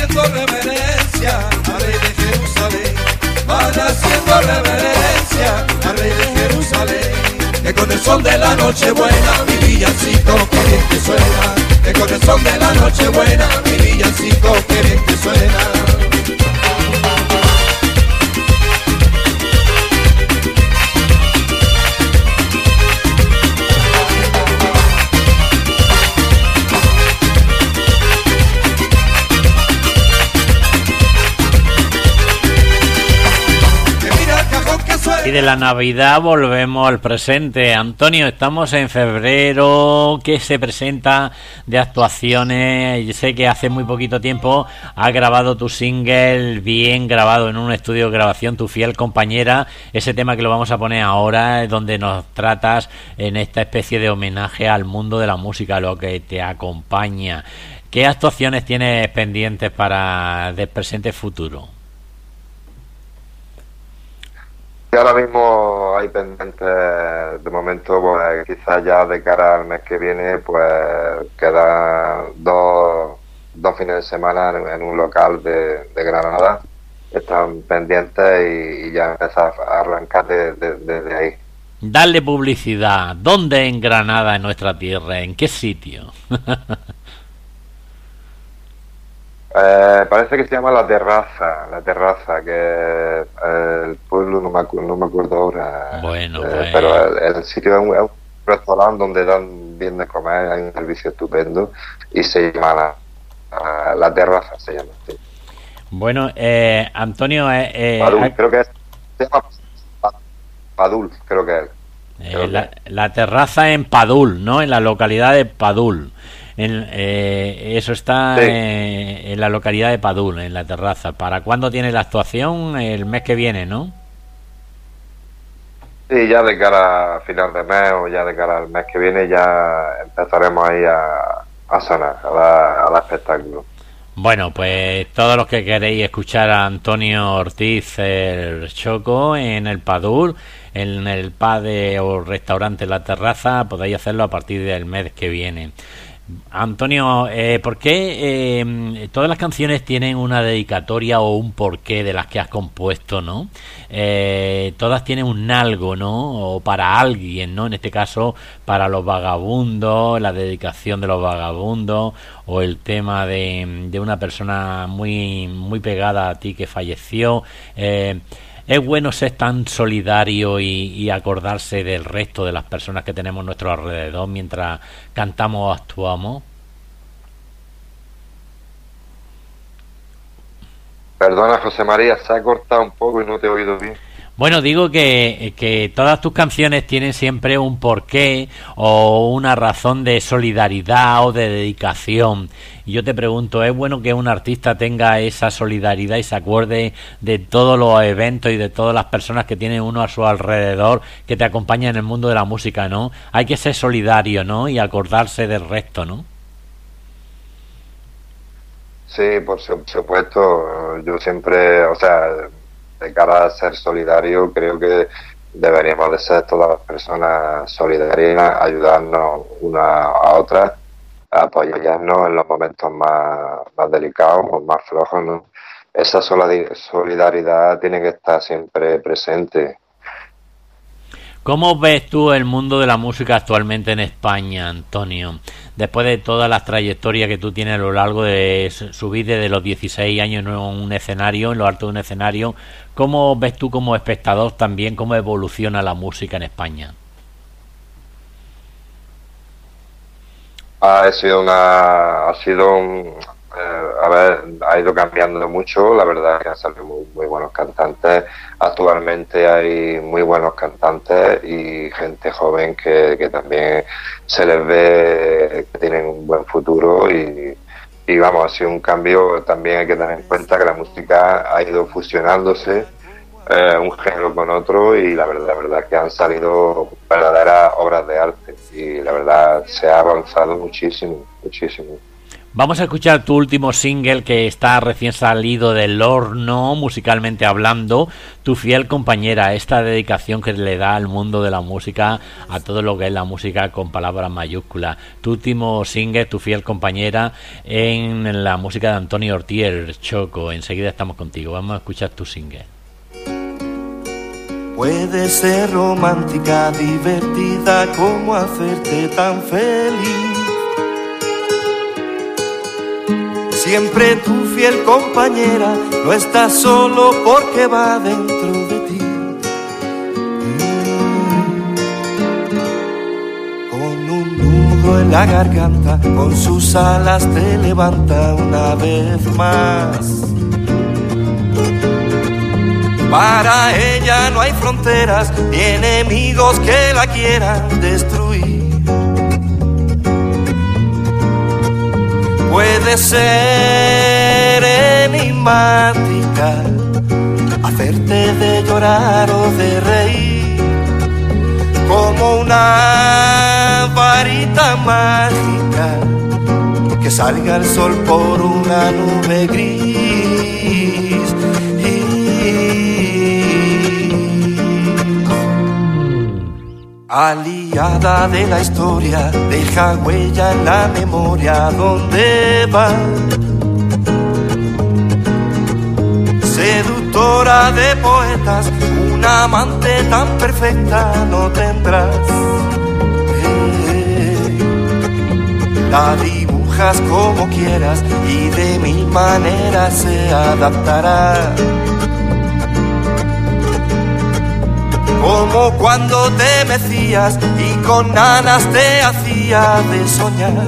haciendo reverencia al rey de Jerusalén, van haciendo reverencia al rey de Jerusalén. Que con el son de la noche buena, mi villancico, que bien que suena. Que con el son de la noche buena, mi villancico, que bien que suena. Y de la Navidad volvemos al presente. Antonio, estamos en febrero. ¿Qué se presenta de actuaciones? Yo sé que hace muy poquito tiempo has grabado tu single, bien grabado en un estudio de grabación, Tu fiel compañera. Ese tema que lo vamos a poner ahora es donde nos tratas en esta especie de homenaje al mundo de la música, lo que te acompaña. ¿Qué actuaciones tienes pendientes para del presente y futuro? Y ahora mismo hay pendientes, de momento, pues quizás ya de cara al mes que viene, pues quedan dos fines de semana en un local de Granada. Están pendientes y ya empezar a arrancar desde ahí. Darle publicidad. ¿Dónde en Granada, en nuestra tierra? ¿En qué sitio? Parece que se llama La Terraza, que el pueblo no me acuerdo ahora. Bueno. Pero el sitio es un restaurante donde dan bien de comer, hay un servicio estupendo y se llama La Terraza, se llama. Sí. Bueno, Antonio, Padul, creo que se llama Padul, creo que es. La Terraza en Padul, ¿no? En la localidad de Padul. Eso está sí. En la localidad de Padul, en La Terraza. ¿Para cuándo tiene la actuación? El mes que viene, ¿no? Sí, ya de cara a final de mes o ya de cara al mes que viene ya empezaremos ahí a sonar, a dar espectáculo. Bueno, pues todos los que queréis escuchar a Antonio Ortiz el Choco en el Padul, en el pub o restaurante La Terraza, podéis hacerlo a partir del mes que viene. Antonio, ¿por qué todas las canciones tienen una dedicatoria o un porqué de las que has compuesto, ¿no? Todas tienen un algo, ¿no? O para alguien, ¿no? En este caso, para los vagabundos, la dedicación de los vagabundos, o el tema de una persona muy, muy pegada a ti que falleció. Es bueno ser tan solidario y acordarse del resto de las personas que tenemos a nuestro alrededor mientras cantamos o actuamos. Perdona, José María, se ha cortado un poco y no te he oído bien. Bueno, digo que todas tus canciones tienen siempre un porqué o una razón de solidaridad o de dedicación. Y yo te pregunto, ¿es bueno que un artista tenga esa solidaridad y se acuerde de todos los eventos y de todas las personas que tiene uno a su alrededor que te acompañan en el mundo de la música, ¿no? Hay que ser solidario, ¿no? Y acordarse del resto, ¿no? Sí, por supuesto. Yo siempre, o sea, de cara a ser solidario, creo que deberíamos de ser todas las personas solidarias, ayudarnos una a otra, apoyarnos en los momentos más delicados o más flojos, ¿no? Esa solidaridad tiene que estar siempre presente. ¿Cómo ves tú el mundo de la música actualmente en España, Antonio? Después de todas las trayectorias que tú tienes a lo largo de subir desde los 16 años en un escenario, en lo alto de un escenario, ¿cómo ves tú como espectador también cómo evoluciona la música en España? Ha ido cambiando mucho, la verdad es que han salido muy buenos cantantes. Actualmente hay muy buenos cantantes y gente joven que también se les ve que tienen un buen futuro y vamos, ha sido un cambio. También hay que tener en cuenta que la música ha ido fusionándose un género con otro y la verdad es que han salido verdaderas obras de arte y la verdad se ha avanzado muchísimo. Vamos a escuchar tu último single que está recién salido del horno, musicalmente hablando, Tu fiel compañera, esta dedicación que le da al mundo de la música, a todo lo que es la música con palabras mayúsculas. Tu último single, Tu fiel compañera, en la música de Antonio Ortiz, el Choco. Enseguida estamos contigo, vamos a escuchar tu single. Puede ser romántica, divertida, como hacerte tan feliz. Siempre tu fiel compañera, no estás solo porque va dentro de ti. Con un nudo en la garganta, con sus alas te levanta una vez más. Para ella no hay fronteras, ni enemigos que la quieran destruir. Puede ser enigmática, hacerte de llorar o de reír, como una varita mágica, que salga el sol por una nube gris. Aliada de la historia, deja huella en la memoria donde va. Seductora de poetas, una amante tan perfecta no tendrás. La dibujas como quieras y de mil maneras se adaptará. Como cuando te mecías y con ganas te hacía de soñar.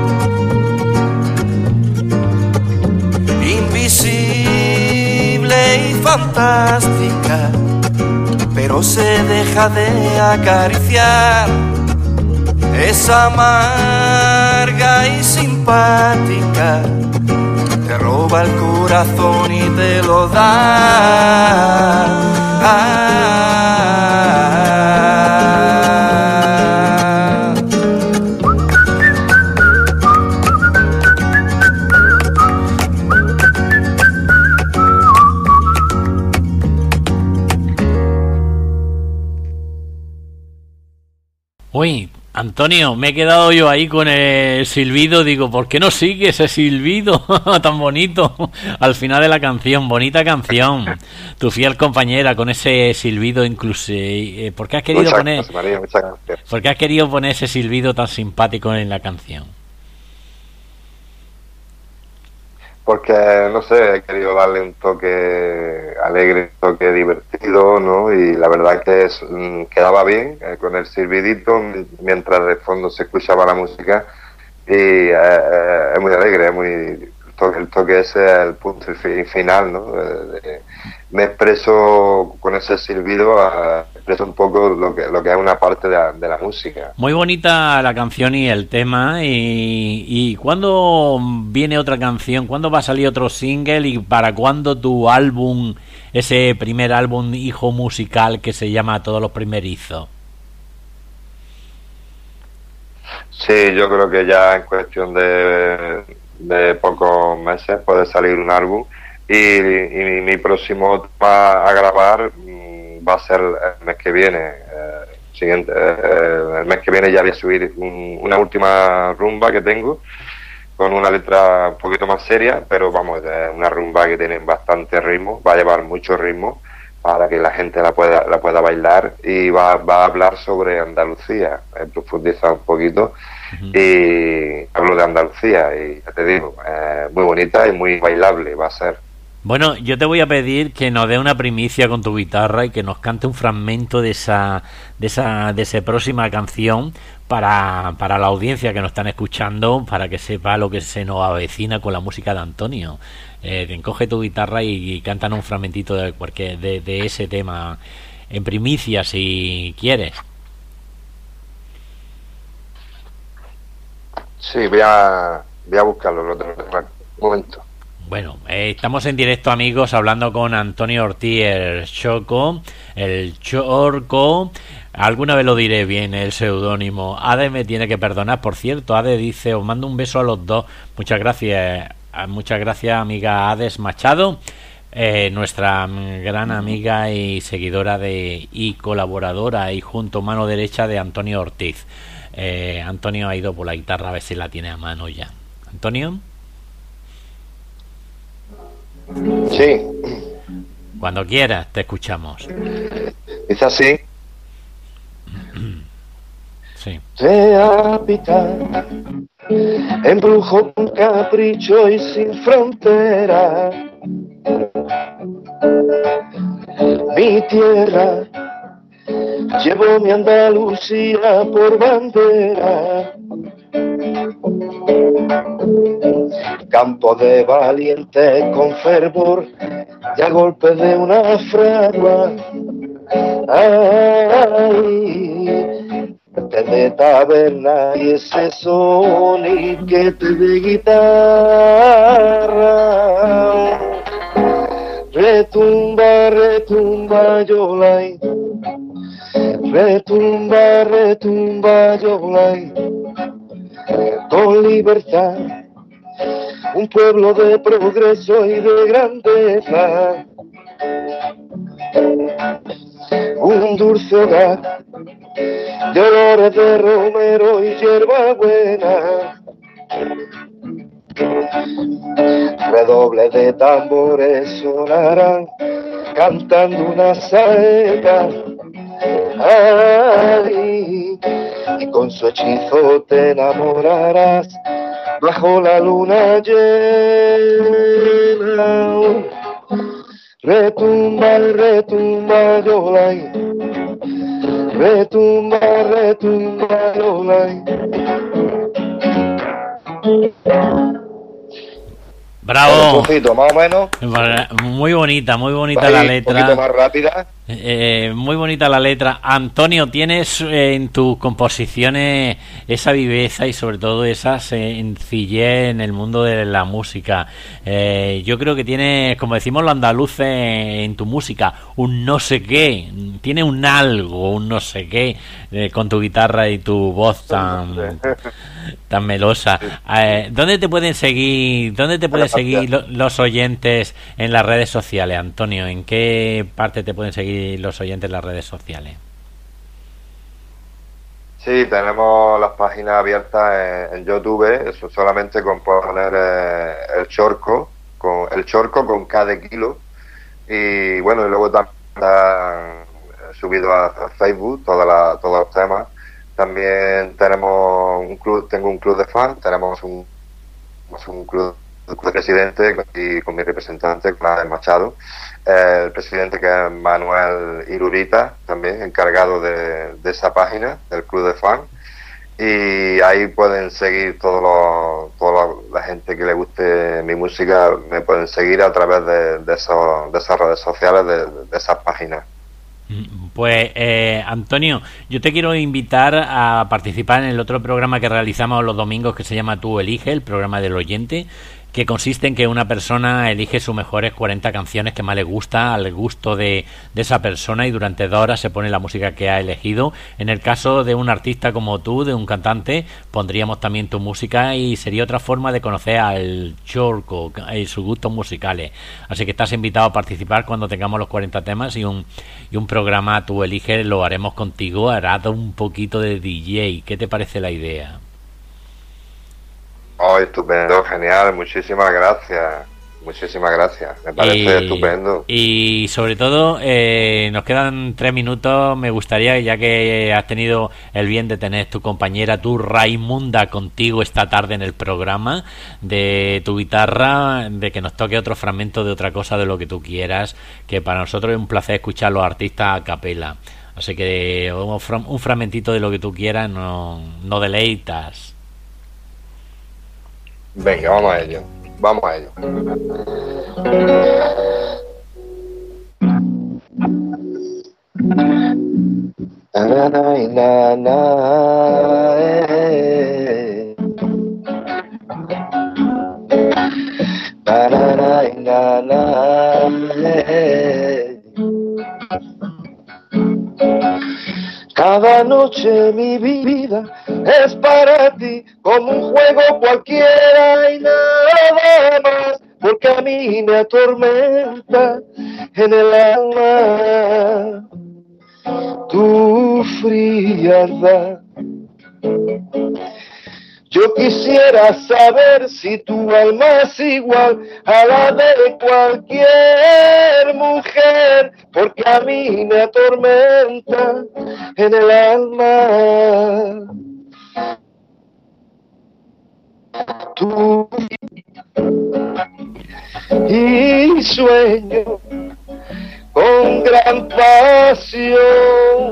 Invisible y fantástica, pero se deja de acariciar. Es amarga y simpática, te roba el corazón y te lo da. Uy, Antonio, me he quedado yo ahí con el silbido. Digo, ¿por qué no sigue ese silbido tan bonito al final de la canción? Bonita canción. Tu fiel compañera, con ese silbido incluso. ¿Por qué has querido poner? María, muchas gracias. ¿Por qué has querido poner ese silbido tan simpático en la canción? Porque, no sé, he querido darle un toque alegre, un toque divertido, ¿no? Y la verdad que quedaba bien con el silbidito mientras de fondo se escuchaba la música. Y es muy alegre, es muy el toque ese es el punto final, ¿no? Me expreso con ese silbido, expreso un poco lo que es una parte de la música. Muy bonita la canción y el tema. ¿Y cuándo viene otra canción? ¿Cuándo va a salir otro single? ¿Y para cuándo tu álbum, ese primer álbum hijo musical que se llama Todos los Primerizos? Sí, yo creo que ya en cuestión de pocos meses puede salir un álbum y mi próximo tema a grabar va a ser el mes que viene. El mes que viene ya voy a subir una última rumba que tengo con una letra un poquito más seria, pero vamos, es una rumba que tiene bastante ritmo, va a llevar mucho ritmo para que la gente la pueda bailar, y va a hablar sobre Andalucía, profundizar un poquito. Y hablo de Andalucía y ya te digo, muy bonita y muy bailable va a ser. Bueno, yo te voy a pedir que nos dé una primicia con tu guitarra y que nos cante un fragmento de esa próxima canción para la audiencia que nos están escuchando, para que sepa lo que se nos avecina con la música de Antonio. Coge tu guitarra y cántanos un fragmentito de ese tema en primicia, si quieres. Sí, voy a buscarlo, lo tengo un momento. Bueno, estamos en directo, amigos, hablando con Antonio Ortiz, el Chorco. Alguna vez lo diré bien, el seudónimo. Ade me tiene que perdonar, por cierto. Ade dice, os mando un beso a los dos. Muchas gracias, amiga Ades Machado, nuestra gran amiga y seguidora y colaboradora y junto mano derecha de Antonio Ortiz. Antonio ha ido por la guitarra, a ver si la tiene a mano ya. Antonio. Sí. Cuando quieras, te escuchamos. Es así. Sí. Se habita, embrujo con capricho y sin frontera. Mi tierra, llevo mi Andalucía por bandera. Campo de valientes con fervor y a golpe de una fragua. Ay, de taberna y ese soniquete de guitarra. Retumba, retumba, yolai. Retumba, retumba, yolai. Con libertad, un pueblo de progreso y de grandeza. Un dulce hogar de olores de romero y hierbabuena. Redoble de tambores sonarán cantando una saeta. Ay, y con su hechizo te enamorarás bajo la luna llena. Retumba, retumba, yolai. Retumba, retumba, yolai. Bravo. Un poquito más o menos. Muy bonita Vale, la letra. Un poquito más rápida. Muy bonita la letra. Antonio, tienes en tus composiciones esa viveza y sobre todo esa sencillez en el mundo de la música. Yo creo que tienes, como decimos los andaluces en tu música, un no sé qué. Tiene un algo, un no sé qué, con tu guitarra y tu voz tan melosa. ¿Dónde te pueden seguir? Los oyentes en las redes sociales, Antonio? ¿En qué parte te pueden seguir los oyentes en las redes sociales? Sí, tenemos las páginas abiertas en YouTube, eso solamente con poner el Chorco con K de kilo. Y bueno, y luego también está subido a Facebook todos los temas. También tengo un club de fans, tenemos un club de presidente y con mi representante, con Ades Machado, el presidente, que es Manuel Irurita, también encargado de esa página del club de fans, y ahí pueden seguir toda la gente que le guste mi música, me pueden seguir a través de esas redes sociales, de esas páginas. Pues Antonio, yo te quiero invitar a participar en el otro programa que realizamos los domingos, que se llama Tú Elige, el programa del oyente, que consiste en que una persona elige sus mejores 40 canciones que más le gusta, al gusto de esa persona, y durante 2 horas se pone la música que ha elegido. En el caso de un artista como tú, de un cantante, pondríamos también tu música y sería otra forma de conocer al Chorco y sus gustos musicales. Así que estás invitado a participar cuando tengamos los 40 temas y un programa Tú Eliges, lo haremos contigo, harás un poquito de DJ. ¿Qué te parece la idea? Oh, estupendo, genial, muchísimas gracias, me parece estupendo. Y sobre todo, nos quedan 3 minutos, me gustaría, ya que has tenido el bien de tener tu compañera, tu Raimunda, contigo esta tarde en el programa, de tu guitarra, de que nos toque otro fragmento de otra cosa, de lo que tú quieras, que para nosotros es un placer escuchar a los artistas a capela. Así que un fragmentito de lo que tú quieras, no deleitas. Venga, vamos a ello. Na, na, na, na, na, Cada noche mi vida es para ti como un juego cualquiera y nada más, porque a mí me atormenta en el alma tu frialdad. Yo quisiera saber si tu alma es igual a la de cualquier mujer, porque a mí me atormenta en el alma tu y sueño con gran pasión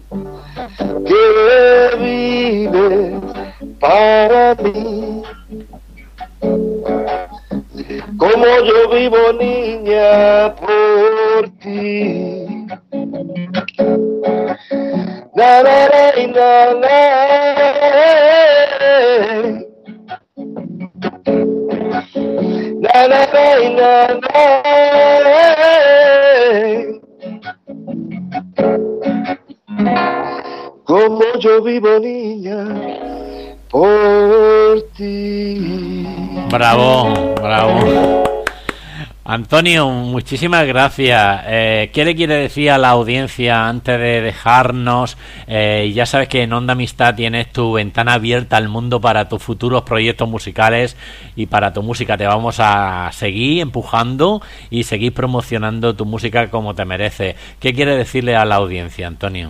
que vives para mí, como yo vivo, niña, por ti. Na, na, na, na, na. Na, na, na, na, como yo vivo, niña, por ti. Bravo, bravo. Antonio, muchísimas gracias. ¿Qué le quiere decir a la audiencia antes de dejarnos? Ya sabes que en Onda Amistad tienes tu ventana abierta al mundo para tus futuros proyectos musicales y para tu música. Te vamos a seguir empujando y seguir promocionando tu música como te merece. ¿Qué quiere decirle a la audiencia, Antonio?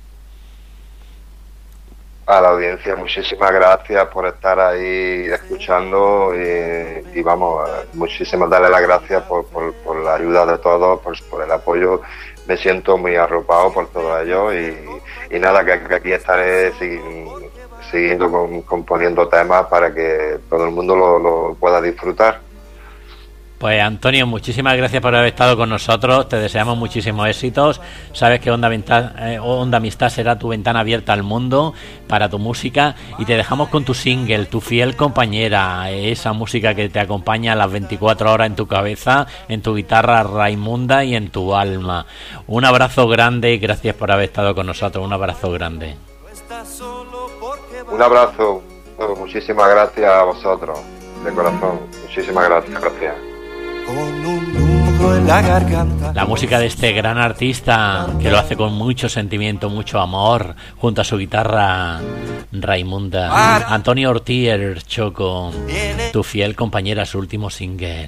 A la audiencia, muchísimas gracias por estar ahí escuchando y vamos, muchísimas darle las gracias por la ayuda de todos, por el apoyo. Me siento muy arropado por todo ello y nada, que aquí estaré siguiendo componiendo temas para que todo el mundo lo pueda disfrutar. Pues Antonio, muchísimas gracias por haber estado con nosotros, te deseamos muchísimos éxitos, sabes que Onda Amistad será tu ventana abierta al mundo para tu música y te dejamos con tu single, Tu fiel compañera, esa música que te acompaña a las 24 horas en tu cabeza, en tu guitarra Raimunda y en tu alma. Un abrazo grande y gracias por haber estado con nosotros, un abrazo grande. Un abrazo, muchísimas gracias a vosotros, de corazón, muchísimas gracias. Con un nudo en la garganta. La música de este gran artista que lo hace con mucho sentimiento, mucho amor, junto a su guitarra Raimunda. Antonio Ortiz, el Choco, Tu fiel compañera, su último single.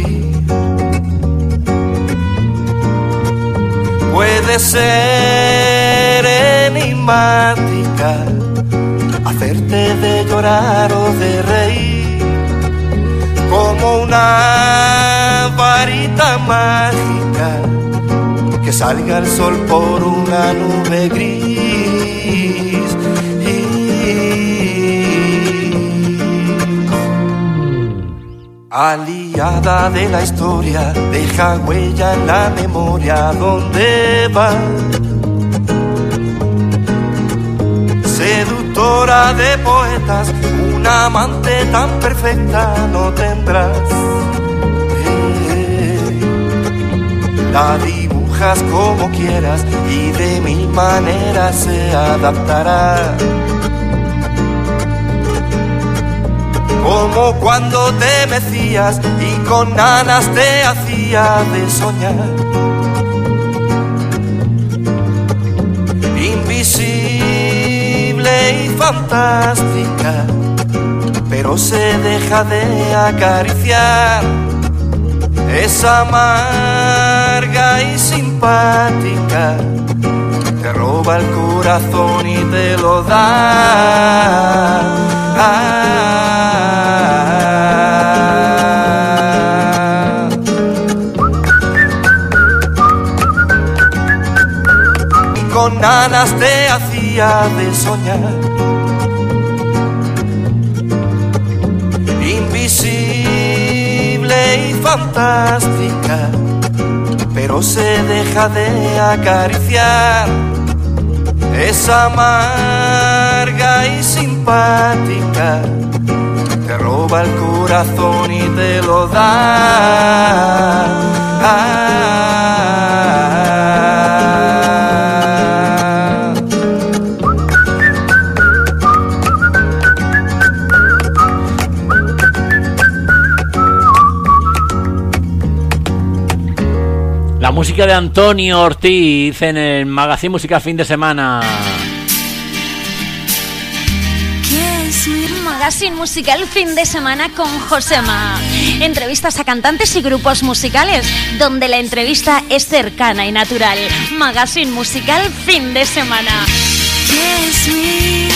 Puede ser enigmática, hacerte de llorar o de reír, como una varita mágica que salga el sol por una nube gris. Aliada de la historia, deja huella en la memoria donde va. Seductora de poetas, una amante tan perfecta no tendrás. La dibujas como quieras y de mil maneras se adaptará. Como cuando te mecías y con ganas te hacía de soñar. Invisible y fantástica, pero se deja de acariciar. Es amarga y simpática, te roba el corazón y te lo da. Y con ganas te hacía de soñar. Invisible y fantástica, pero se deja de acariciar. Es amarga y simpática, te roba el corazón y te lo da. La música de Antonio Ortiz en el Magazine Musical Fin de Semana. Magazine Musical Fin de Semana con Josema. Entrevistas a cantantes y grupos musicales, donde la entrevista es cercana y natural. Magazine Musical Fin de Semana. Kiss me.